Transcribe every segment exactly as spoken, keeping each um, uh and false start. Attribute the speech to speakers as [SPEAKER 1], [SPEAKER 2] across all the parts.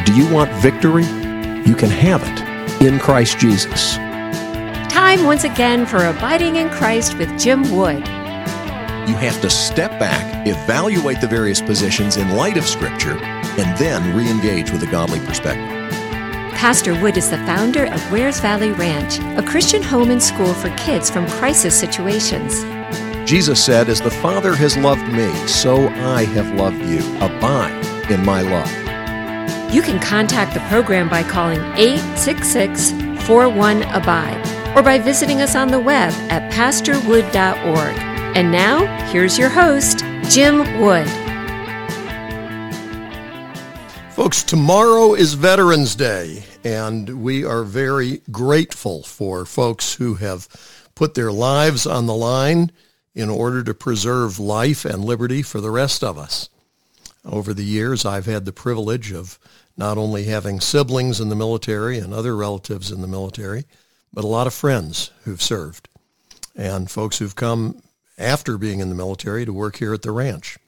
[SPEAKER 1] Do you want victory? You can have it in Christ Jesus.
[SPEAKER 2] Time once again for Abiding in Christ with Jim Wood.
[SPEAKER 1] You have to step back, evaluate the various positions in light of Scripture, and then re-engage with a godly perspective.
[SPEAKER 2] Pastor Wood is the founder of Wares Valley Ranch, a Christian home and school for kids from crisis situations.
[SPEAKER 1] Jesus said, "As the Father has loved me, so I have loved you. Abide in my love."
[SPEAKER 2] You can contact the program by calling eight six six, four one, ABIDE or by visiting us on the web at pastor wood dot org. And now, here's your host, Jim Wood.
[SPEAKER 3] Folks, tomorrow is Veterans Day, and we are very grateful for folks who have put their lives on the line in order to preserve life and liberty for the rest of us. Over the years, I've had the privilege of not only having siblings in the military and other relatives in the military, but a lot of friends who've served and folks who've come after being in the military to work here at the ranch.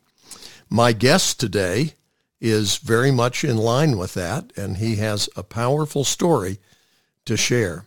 [SPEAKER 3] My guest today is very much in line with that, and he has a powerful story to share.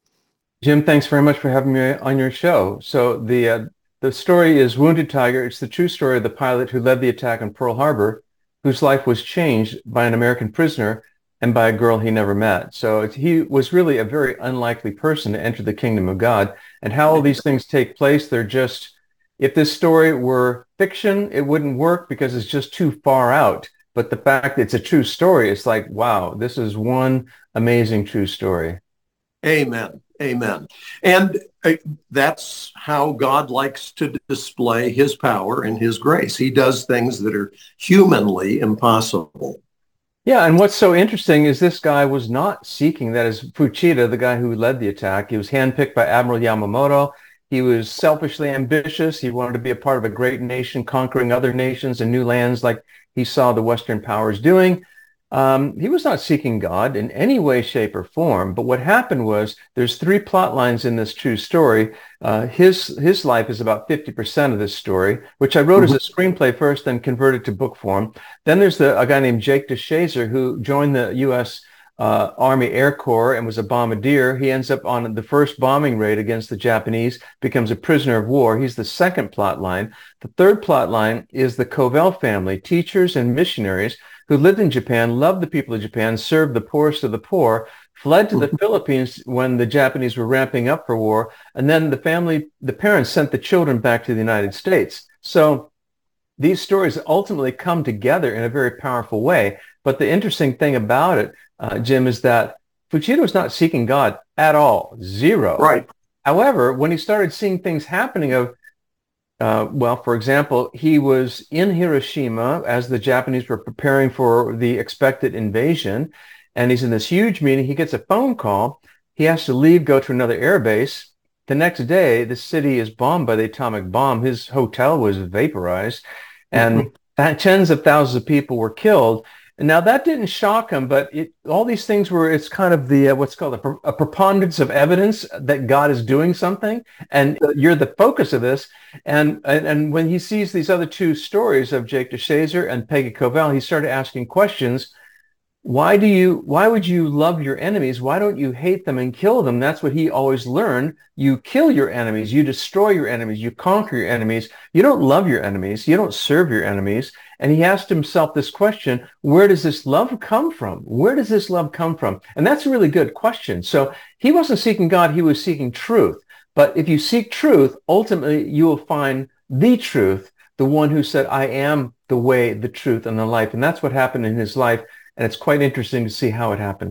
[SPEAKER 4] Jim, thanks very much for having me on your show. So the uh, the story is Wounded Tiger. It's the true story of the pilot who led the attack on Pearl Harbor, whose life was changed by an American prisoner and by a girl he never met. So it, he was really a very unlikely person to enter the kingdom of God. And how all these things take place, they're just, if this story were fiction, it wouldn't work because it's just too far out. But the fact that it's a true story, it's like, wow, this is one amazing true story.
[SPEAKER 3] Amen. Amen. And uh, that's how God likes to display his power and his grace. He does things that are humanly impossible.
[SPEAKER 4] Yeah, and what's so interesting is this guy was not seeking, that is Fuchida, the guy who led the attack. He was handpicked by Admiral Yamamoto. He was selfishly ambitious. He wanted to be a part of a great nation, conquering other nations and new lands like he saw the Western powers doing. Um, he was not seeking God in any way, shape, or form. But what happened was there's three plot lines in this true story. Uh, his his life is about fifty percent of this story, which I wrote mm-hmm. as a screenplay first, then converted to book form. Then there's the, a guy named Jake DeShazer who joined the U S uh, Army Air Corps and was a bombardier. He ends up on the first bombing raid against the Japanese, becomes a prisoner of war. He's the second plot line. The third plot line is the Covell family, teachers and missionaries who lived in Japan, loved the people of Japan, served the poorest of the poor, fled to the Philippines when the Japanese were ramping up for war, and then the family, the parents sent the children back to the United States. So these stories ultimately come together in a very powerful way. But the interesting thing about it, uh, Jim, is that Fuchida was not seeking God at all, zero.
[SPEAKER 3] Right.
[SPEAKER 4] However, when he started seeing things happening of, Uh, well, for example, he was in Hiroshima as the Japanese were preparing for the expected invasion, and he's in this huge meeting. He gets a phone call. He has to leave, go to another air base. The next day, the city is bombed by the atomic bomb. His hotel was vaporized, and mm-hmm. tens of thousands of people were killed. And now that didn't shock him, but it, all these things were, it's kind of the, uh, what's called a, a preponderance of evidence that God is doing something, and uh, you're the focus of this. And, and and when he sees these other two stories of Jake DeShazer and Peggy Covell, he started asking questions. Why do you, why would you love your enemies? Why don't you hate them and kill them? That's what he always learned. You kill your enemies, you destroy your enemies, you conquer your enemies. You don't love your enemies, you don't serve your enemies. And he asked himself this question, where does this love come from? Where does this love come from? And that's a really good question. So he wasn't seeking God, he was seeking truth. But if you seek truth, ultimately you will find the truth, the one who said, I am the way, the truth, and the life. And that's what happened in his life. And it's quite interesting to see how it happened.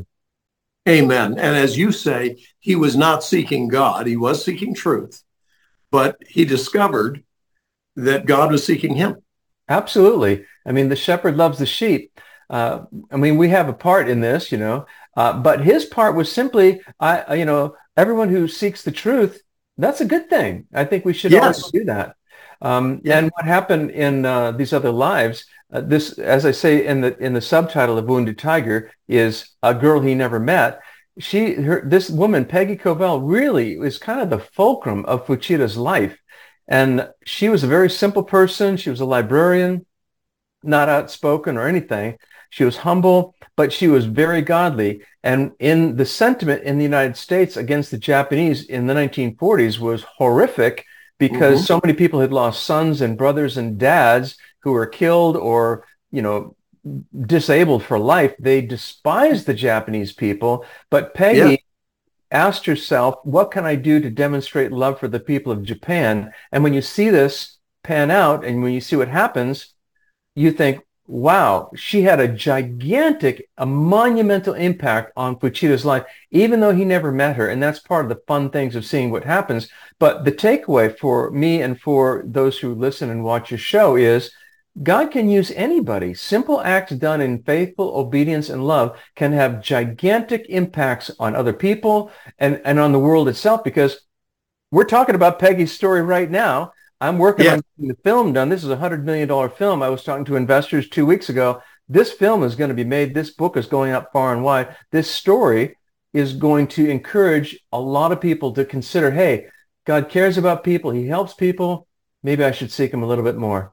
[SPEAKER 3] Amen. And as you say, he was not seeking God. He was seeking truth. But he discovered that God was seeking him.
[SPEAKER 4] Absolutely. I mean, the shepherd loves the sheep. Uh, I mean, we have a part in this, you know, uh, but his part was simply, I, you know, everyone who seeks the truth, that's a good thing. I think we should
[SPEAKER 3] yes.
[SPEAKER 4] always do that. Um, yeah. And what happened in uh, these other lives, uh, this, as I say in the in the subtitle of Wounded Tiger, is a girl he never met. She, her, this woman, Peggy Covell, really is kind of the fulcrum of Fuchida's life. And she was a very simple person. She was a librarian. not outspoken or anything. She was humble, but she was very godly. And in the sentiment in the United States against the Japanese in the nineteen forties was horrific, because mm-hmm. so many people had lost sons and brothers and dads who were killed or, you know, disabled for life. They despised the Japanese people. But Peggy yeah. asked herself, what can I do to demonstrate love for the people of Japan? And when you see this pan out and when you see what happens, you think, wow, she had a gigantic, a monumental impact on Fuchida's life, even though he never met her. And that's part of the fun things of seeing what happens. But the takeaway for me and for those who listen and watch your show is God can use anybody. Simple acts done in faithful obedience and love can have gigantic impacts on other people and, and on the world itself, because we're talking about Peggy's story right now. I'm working yeah. on getting the film done. This is a one hundred million dollars film. I was talking to investors two weeks ago. This film is going to be made. This book is going up far and wide. This story is going to encourage a lot of people to consider, hey, God cares about people. He helps people. Maybe I should seek him a little bit more.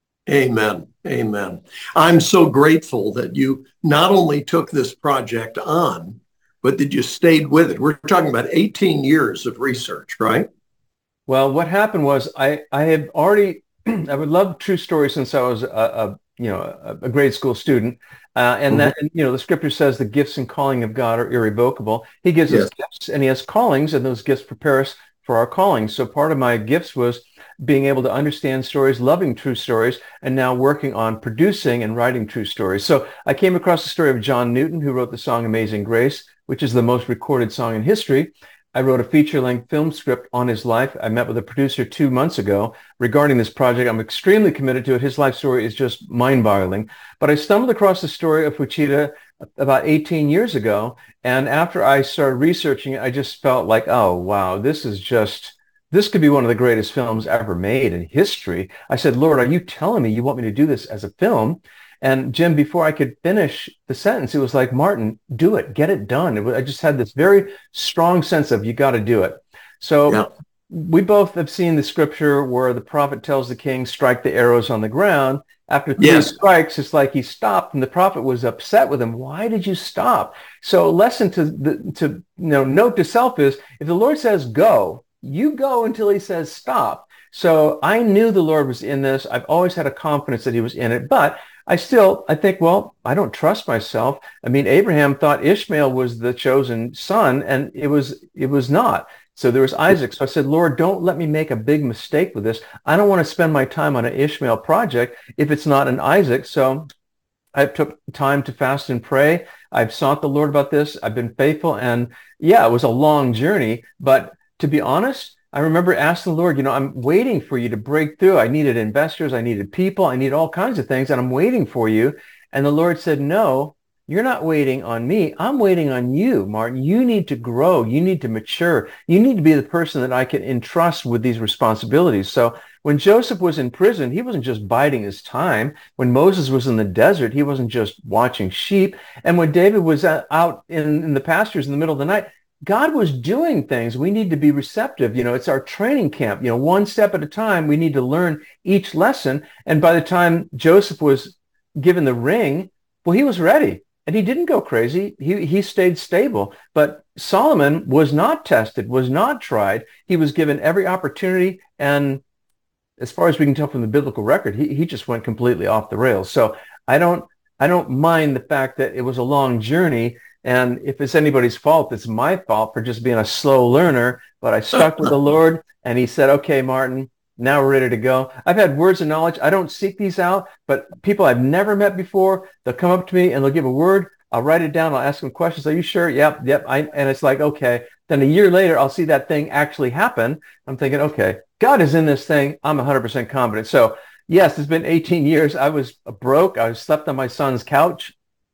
[SPEAKER 3] Amen. Amen. I'm so grateful that you not only took this project on, but that you stayed with it. We're talking about eighteen years of research, right?
[SPEAKER 4] Well, what happened was I, I had already, I would love true stories since I was a, a you know, a, a grade school student. Uh, and mm-hmm. that, and, you know, the scripture says the gifts and calling of God are irrevocable. He gives yes. us gifts and he has callings, and those gifts prepare us for our callings. So part of my gifts was being able to understand stories, loving true stories, and now working on producing and writing true stories. So I came across the story of John Newton, who wrote the song Amazing Grace, which is the most recorded song in history. I wrote a feature-length film script on his life. I met with a producer two months ago regarding this project. I'm extremely committed to it. His life story is just mind-boggling. But I stumbled across the story of Fuchida about eighteen years ago. And after I started researching it, I just felt like, oh, wow, this is just, this could be one of the greatest films ever made in history. I said, Lord, are you telling me you want me to do this as a film? And Jim, before I could finish the sentence, it was like, Martin, do it, get it done. It was, I just had this very strong sense of, you got to do it. So yeah. we both have seen the scripture where the prophet tells the king, strike the arrows on the ground. After three yes. strikes, it's like he stopped, and the prophet was upset with him. Why did you stop? So a lesson to, the, to you know, note to self is, if the Lord says go, you go until he says stop. So I knew the Lord was in this. I've always had a confidence that he was in it, but I still, I think, well, I don't trust myself. I mean, Abraham thought Ishmael was the chosen son, and it was, it was not. So there was Isaac. So I said, Lord, don't let me make a big mistake with this. I don't want to spend my time on an Ishmael project if it's not an Isaac. So I took time to fast and pray. I've sought the Lord about this. I've been faithful. And yeah, it was a long journey. But to be honest, I remember asking the Lord, you know, I'm waiting for you to break through. I needed investors. I needed people. I needed all kinds of things. And I'm waiting for you. And the Lord said, no, you're not waiting on me. I'm waiting on you, Martin. You need to grow. You need to mature. You need to be the person that I can entrust with these responsibilities. So when Joseph was in prison, he wasn't just biding his time. When Moses was in the desert, he wasn't just watching sheep. And when David was out in, in the pastures in the middle of the night, God was doing things. We need to be receptive. You know, it's our training camp. You know, one step at a time, we need to learn each lesson. And by the time Joseph was given the ring, well, he was ready. And he didn't go crazy. He he stayed stable. But Solomon was not tested, was not tried. He was given every opportunity. And as far as we can tell from the biblical record, he, he just went completely off the rails. So I don't I don't mind the fact that it was a long journey. And if it's anybody's fault, it's my fault for just being a slow learner. But I stuck with the Lord, and he said, okay, Martin, now we're ready to go. I've had words of knowledge. I don't seek these out, but people I've never met before, they'll come up to me and they'll give a word. I'll write it down. I'll ask them questions. Are you sure? Yep, yep. I, and it's like, okay. Then a year later, I'll see that thing actually happen. I'm thinking, okay, God is in this thing. I'm one hundred percent confident. So yes, it's been eighteen years. I was broke. I slept on my son's couch.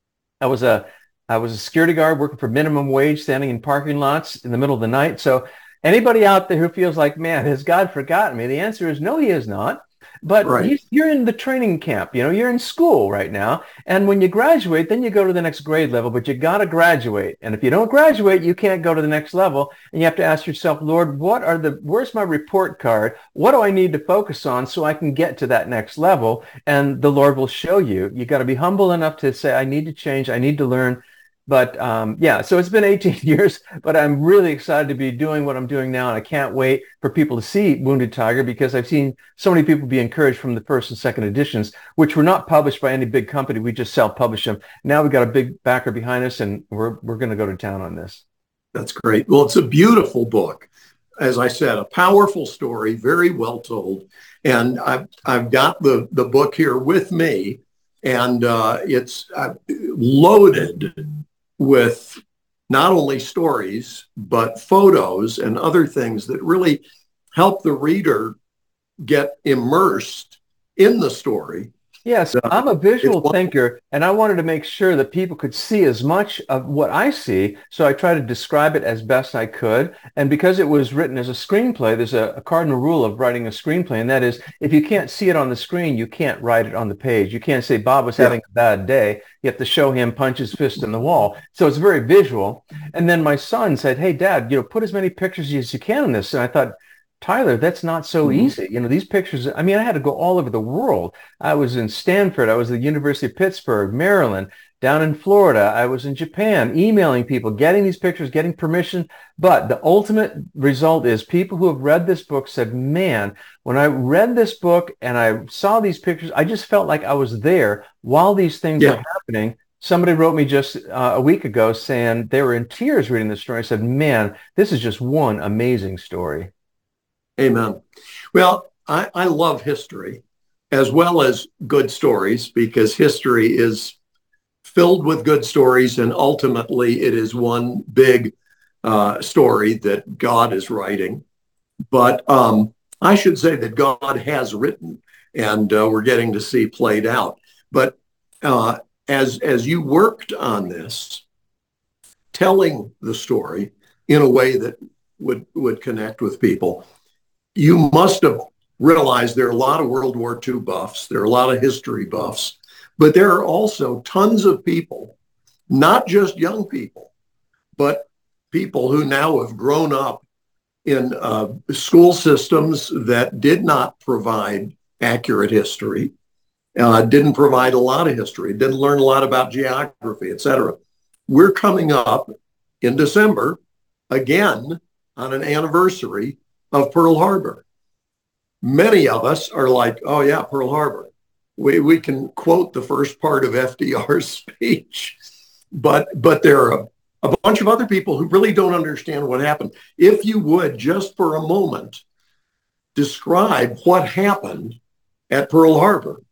[SPEAKER 4] I was a I was a security guard working for minimum wage, standing in parking lots in the middle of the night. So anybody out there who feels like, man, has God forgotten me? The answer is no, he has not. But
[SPEAKER 3] Right.
[SPEAKER 4] you, you're in the training camp, you know, you're in school right now. And when you graduate, then you go to the next grade level, but you got to graduate. And if you don't graduate, you can't go to the next level. And you have to ask yourself, Lord, what are the, where's my report card? What do I need to focus on so I can get to that next level? And the Lord will show you. You got to be humble enough to say, I need to change. I need to learn. But um, yeah, so it's been eighteen years, but I'm really excited to be doing what I'm doing now. And I can't wait for people to see Wounded Tiger, because I've seen so many people be encouraged from the first and second editions, which were not published by any big company. We just self-published them. Now we've got a big backer behind us, and we're, we're going to go to town on this.
[SPEAKER 3] That's great. Well, it's a beautiful book. As I said, a powerful story, very well told. And I've, I've got the, the book here with me, and uh, it's uh, loaded with not only stories, but photos and other things that really help the reader get immersed in the story.
[SPEAKER 4] Yes,
[SPEAKER 3] Uh,
[SPEAKER 4] I'm a visual
[SPEAKER 3] it's-
[SPEAKER 4] thinker, and I wanted to make sure that people could see as much of what I see, so I tried to describe it as best I could. And because it was written as a screenplay, there's a, a cardinal rule of writing a screenplay, and that is, if you can't see it on the screen, you can't write it on the page. You can't say Bob was
[SPEAKER 3] Yeah.
[SPEAKER 4] having a bad day. You have to show him punch his fist in the wall. So it's very visual. And then my son said, hey, Dad, you know, put as many pictures as you can in this. And I thought, Tyler, that's not so
[SPEAKER 3] Mhm.
[SPEAKER 4] easy. You know, these pictures, I mean, I had to go all over the world. I was in Stanford. I was at the University of Pittsburgh, Maryland, down in Florida. I was in Japan, emailing people, getting these pictures, getting permission. But the ultimate result is people who have read this book said, man, when I read this book and I saw these pictures, I just felt like I was there while these things
[SPEAKER 3] Yeah.
[SPEAKER 4] were happening. Somebody wrote me just uh, a week ago saying they were in tears reading this story. I said, man, this is just one amazing story.
[SPEAKER 3] Amen. Well, I, I love history as well as good stories, because history is filled with good stories, and ultimately it is one big uh, story that God is writing. But um, I should say that God has written, and uh, we're getting to see played out. But uh, as as you worked on this, telling the story in a way that would would connect with people, you must have realized there are a lot of World War Two buffs. There are a lot of history buffs, but there are also tons of people, not just young people, but people who now have grown up in uh, school systems that did not provide accurate history, uh, didn't provide a lot of history, didn't learn a lot about geography, et cetera. We're coming up in December again on an anniversary of Pearl Harbor. Many of us are like, oh yeah, Pearl Harbor. We we can quote the first part of F D R's speech, but but there are a, a bunch of other people who really don't understand what happened. If you would, just for a moment, describe what happened at Pearl Harbor.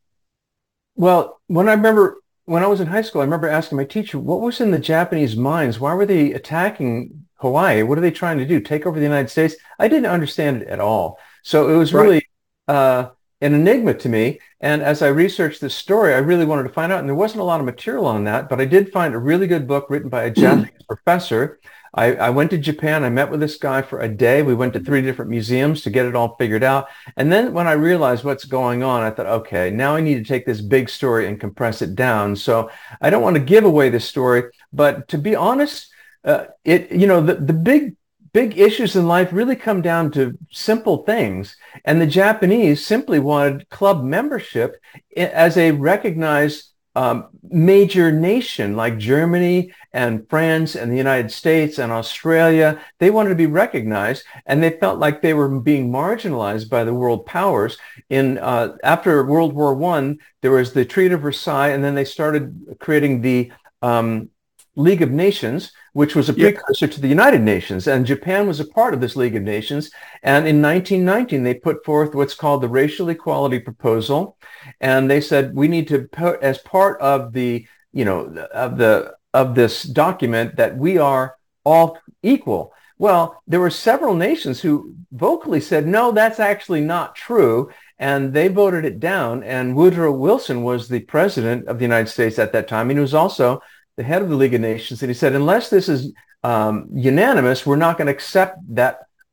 [SPEAKER 4] Well, when I remember when I was in high school, I remember asking my teacher, what was in the Japanese minds? Why were they attacking Hawaii? What are they trying to do? Take over the United States? I didn't understand it at all. So it was
[SPEAKER 3] Right.
[SPEAKER 4] really uh, an enigma to me. And as I researched this story, I really wanted to find out. And there wasn't a lot of material on that, but I did find a really good book written by a Japanese professor. I, I went to Japan. I met with this guy for a day. We went to three different museums to get it all figured out. And then when I realized what's going on, I thought, okay, now I need to take this big story and compress it down. So I don't want to give away this story, but to be honest, uh, it, you know, the, the big, big issues in life really come down to simple things. And the Japanese simply wanted club membership as a recognized Um, major nation like Germany and France and the United States and Australia. They wanted to be recognized, and they felt like they were being marginalized by the world powers. In uh, after World War One, there was the Treaty of Versailles, and then they started creating the um, League of Nations, which was a precursor yeah. to the United Nations. And Japan was a part of this League of Nations. And in nineteen nineteen, they put forth what's called the Racial Equality Proposal. And they said, we need to put as part of the, you know, of the, of this document that we are all equal. Well, there were several nations who vocally said, no, that's actually not true. And they voted it down. And Woodrow Wilson was the president of the United States at that time. And he was also the head of the League of Nations. And he said, unless this is um, unanimous, we're not going to accept that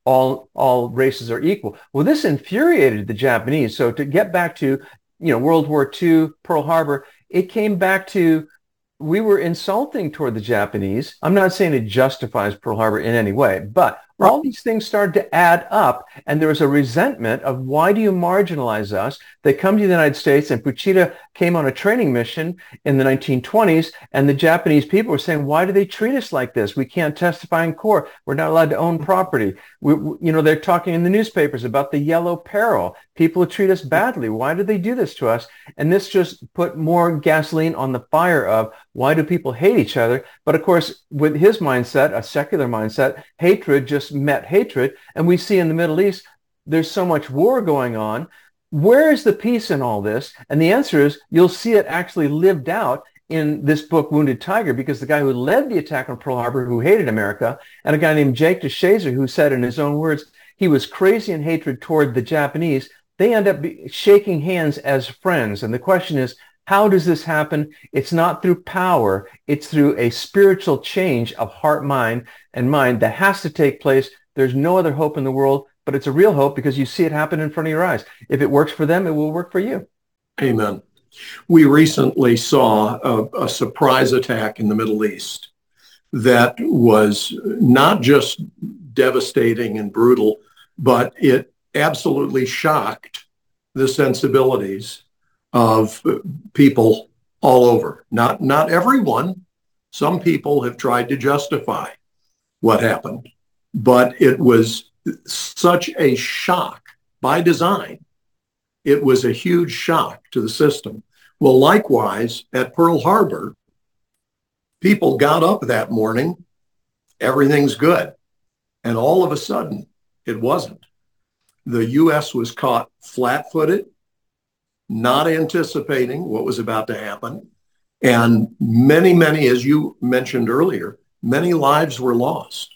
[SPEAKER 4] all all races are equal. Well, this infuriated the Japanese. So to get back to, you know, World War Two, Pearl Harbor, it came back to, we were insulting toward the Japanese. I'm not saying it justifies Pearl Harbor in any way, but all these things started to add up, and there was a resentment of, why do you marginalize us? They come to the United States, and Fuchida came on a training mission in the nineteen twenties, and the Japanese people were saying, why do they treat us like this? We can't testify in court. We're not allowed to own property. We, you know, they're talking in the newspapers about the yellow peril. People who treat us badly. Why do they do this to us? And this just put more gasoline on the fire of, why do people hate each other? But of course, with his mindset, a secular mindset, hatred just met hatred. And we see in the Middle East, there's so much war going on. Where is the peace in all this? And the answer is, you'll see it actually lived out in this book, Wounded Tiger, because the guy who led the attack on Pearl Harbor, who hated America, and a guy named Jake DeShazer, who said in his own words, he was crazy in hatred toward the Japanese. They end up be- shaking hands as friends. And the question is, how does this happen? It's not through power. It's through a spiritual change of heart, mind, and mind that has to take place. There's no other hope in the world, but it's a real hope because you see it happen in front of your eyes. If it works for them, it will work for you.
[SPEAKER 3] Amen. We recently saw a, a surprise attack in the Middle East that was not just devastating and brutal, but it absolutely shocked the sensibilities of people all over. Not, not everyone. Some people have tried to justify what happened, but it was such a shock by design. It was a huge shock to the system. Well, likewise, at Pearl Harbor, people got up that morning, everything's good. And all of a sudden, it wasn't. The U S was caught flat-footed, not anticipating what was about to happen. And many, many, as you mentioned earlier, many lives were lost.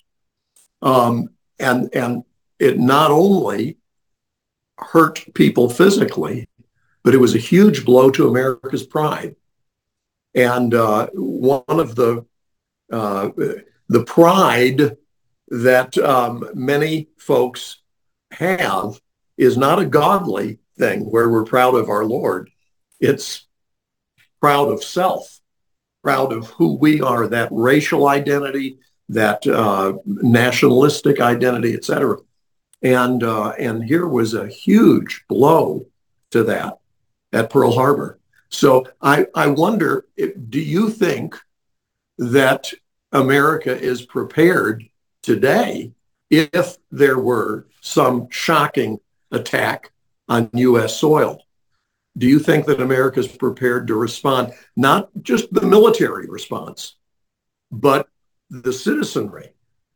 [SPEAKER 3] Um, and, and it not only hurt people physically, but it was a huge blow to America's pride. And uh, one of the, uh, the pride that um, many folks have is not a godly thing where we're proud of our Lord. It's proud of self, proud of who we are, that racial identity, that uh, nationalistic identity, et cetera. And, uh, and here was a huge blow to that at Pearl Harbor. So I, I wonder, if, do you think that America is prepared today if there were some shocking attack on U S soil? Do you think that America is prepared to respond, not just the military response, but the citizenry?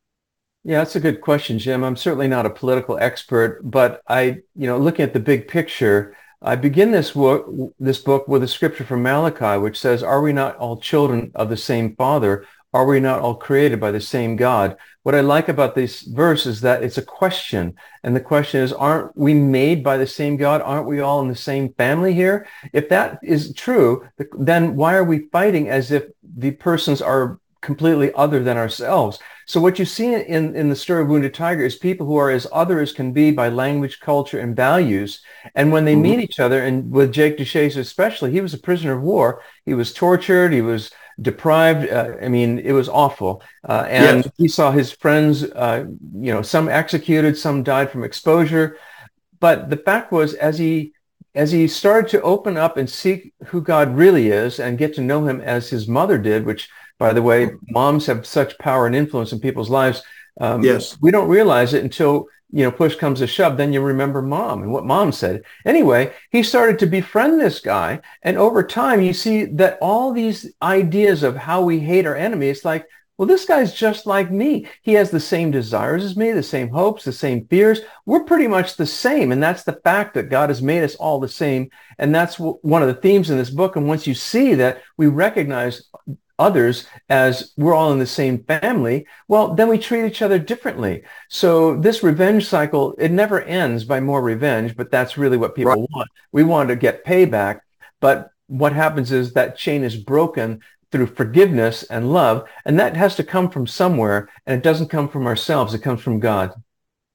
[SPEAKER 4] Yeah, that's a good question, Jim. I'm certainly not a political expert, but I, you know, looking at the big picture, I begin this work, this book with a scripture from Malachi, which says, "Are we not all children of the same Father? Are we not all created by the same God?" What I like about this verse is that it's a question. And the question is, aren't we made by the same God? Aren't we all in the same family here? If that is true, then why are we fighting as if the persons are completely other than ourselves? So what you see in, in the story of Wounded Tiger is people who are as other as can be by language, culture, and values. And when they mm-hmm. meet each other, and with Jake DeShazer especially, he was a prisoner of war. He was tortured. He was deprived. Uh, I mean, it was awful. Uh, and yes. he saw his friends, uh, you know, some executed, some died from exposure. But the fact was, as he as he started to open up and seek who God really is and get to know him as his mother did, which, by the way, moms have such power and influence in people's lives. Um, yes. We don't realize it until, you know, push comes to shove. Then you remember mom and what mom said. Anyway, he started to befriend this guy. And over time, you see that all these ideas of how we hate our enemy, it's like, well, this guy's just like me. He has the same desires as me, the same hopes, the same fears. We're pretty much the same. And that's the fact that God has made us all the same. And that's w- one of the themes in this book. And once you see that we recognize others as we're all in the same family, well, then we treat each other differently. So this revenge cycle, it never ends by more revenge, but that's really what people right. want. We want to get payback. But what happens is that chain is broken through forgiveness and love, and that has to come from somewhere, and it doesn't come from ourselves. It comes from God.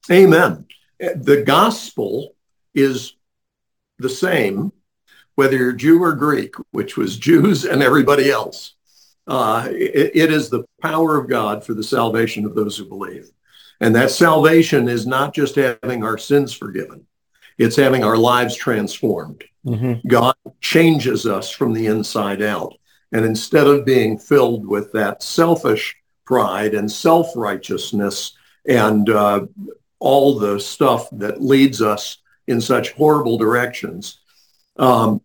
[SPEAKER 3] Amen. The gospel is the same, whether you're Jew or Greek, which was Jews and everybody else. Uh, it, it is the power of God for the salvation of those who believe. And that salvation is not just having our sins forgiven. It's having our lives transformed. Mm-hmm. God changes us from the inside out. And instead of being filled with that selfish pride and self-righteousness and uh, all the stuff that leads us in such horrible directions, um,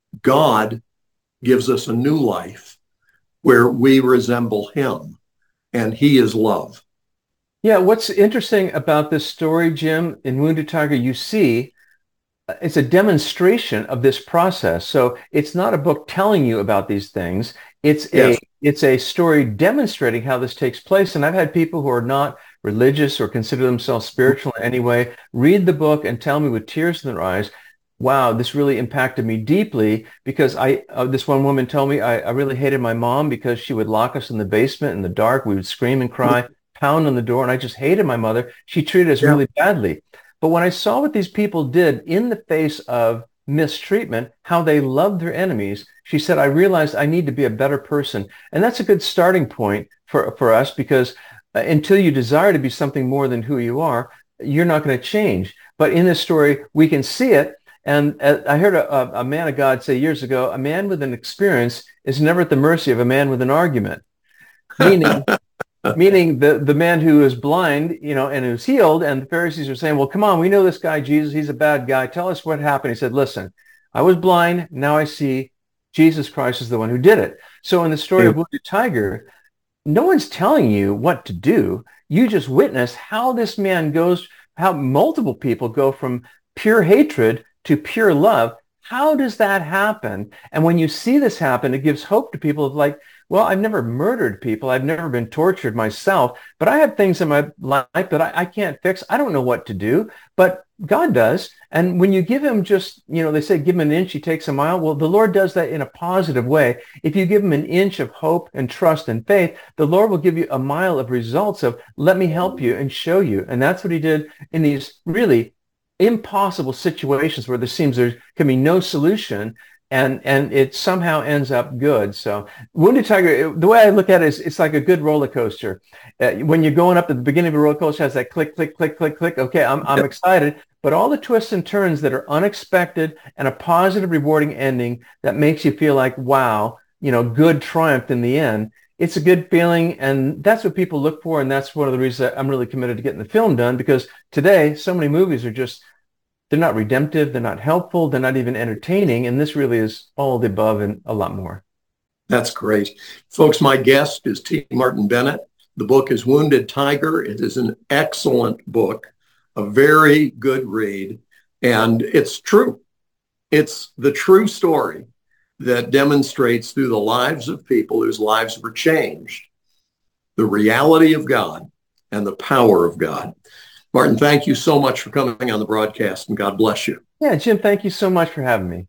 [SPEAKER 3] God gives us a new life where we resemble him, and he is love.
[SPEAKER 4] Yeah, what's interesting about this story, Jim, in Wounded Tiger, you see it's a demonstration of this process. So it's not a book telling you about these things. It's yes. a it's a story demonstrating how this takes place. And I've had people who are not religious or consider themselves spiritual in any way read the book and tell me with tears in their eyes, wow, this really impacted me deeply, because I uh, this one woman told me I, I really hated my mom because she would lock us in the basement in the dark. We would scream and cry, pound on the door, and I just hated my mother. She treated us yeah. really badly. But when I saw what these people did in the face of mistreatment, how they loved their enemies, she said, I realized I need to be a better person. And that's a good starting point for, for us, because uh, until you desire to be something more than who you are, you're not going to change. But in this story, we can see it. And uh, I heard a, a man of God say years ago, a man with an experience is never at the mercy of a man with an argument. Meaning... Meaning the, the man who is blind, you know, and who's healed, and the Pharisees are saying, well, come on, we know this guy, Jesus, he's a bad guy. Tell us what happened. He said, listen, I was blind. Now I see. Jesus Christ is the one who did it. So in the story yeah. of Wounded Tiger, no one's telling you what to do. You just witness how this man goes, how multiple people go from pure hatred to pure love. How does that happen? And when you see this happen, it gives hope to people of like, well, I've never murdered people. I've never been tortured myself, but I have things in my life that I, I can't fix. I don't know what to do, but God does. And when you give him just, you know, they say, give him an inch, he takes a mile. Well, the Lord does that in a positive way. If you give him an inch of hope and trust and faith, the Lord will give you a mile of results of, let me help you and show you. And that's what he did in these really impossible situations where there seems there can be no solution. And and it somehow ends up good. So Wounded Tiger, the way I look at it is it's like a good roller coaster. Uh, when you're going up at the beginning of a roller coaster, it has that click, click, click, click, click. Okay, I'm I'm excited. But all the twists and turns that are unexpected and a positive, rewarding ending that makes you feel like, wow, you know, good triumphed in the end. It's a good feeling. And that's what people look for. And that's one of the reasons I'm really committed to getting the film done, because today so many movies are just, they're not redemptive, they're not helpful, they're not even entertaining, and this really is all of the above and a lot more.
[SPEAKER 3] That's great. Folks, my guest is T. Martin Bennett. The book is Wounded Tiger. It is an excellent book, a very good read, and it's true. It's the true story that demonstrates through the lives of people whose lives were changed, the reality of God and the power of God. Martin, thank you so much for coming on the broadcast, and God bless you.
[SPEAKER 4] Yeah, Jim, thank you so much for having me.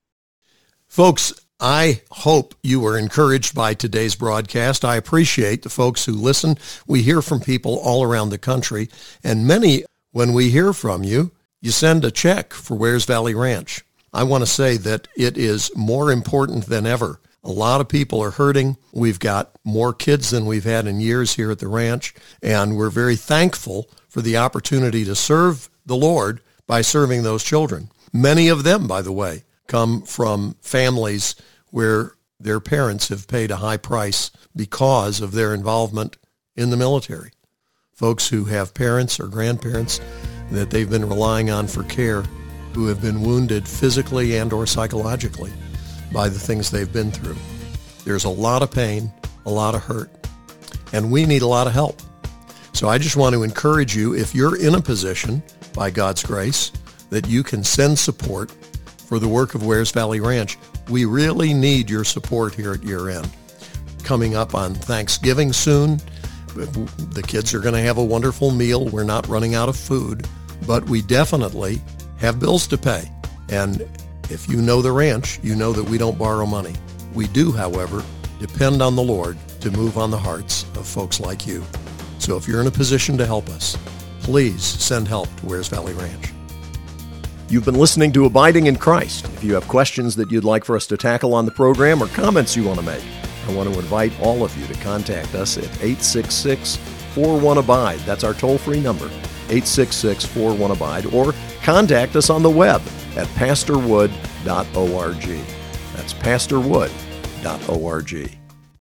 [SPEAKER 3] Folks, I hope you were encouraged by today's broadcast. I appreciate the folks who listen. We hear from people all around the country, and many, when we hear from you, you send a check for Wears Valley Ranch. I want to say that it is more important than ever. A lot of people are hurting. We've got more kids than we've had in years here at the ranch, and we're very thankful for the opportunity to serve the Lord by serving those children. Many of them, by the way, come from families where their parents have paid a high price because of their involvement in the military. Folks who have parents or grandparents that they've been relying on for care who have been wounded physically and or psychologically by the things they've been through. There's a lot of pain, a lot of hurt, and we need a lot of help. So I just want to encourage you, if you're in a position, by God's grace, that you can send support for the work of Wears Valley Ranch. We really need your support here at year end. Coming up on Thanksgiving soon, the kids are going to have a wonderful meal. We're not running out of food, but we definitely have bills to pay. And if you know the ranch, you know that we don't borrow money. We do, however, depend on the Lord to move on the hearts of folks like you. So if you're in a position to help us, please send help to Wears Valley Ranch.
[SPEAKER 1] You've been listening to Abiding in Christ. If you have questions that you'd like for us to tackle on the program or comments you want to make, I want to invite all of you to contact us at eight six six, four one, ABIDE. That's our toll-free number, eight six six, four one, ABIDE, or contact us on the web at pastor wood dot org. That's pastor wood dot org.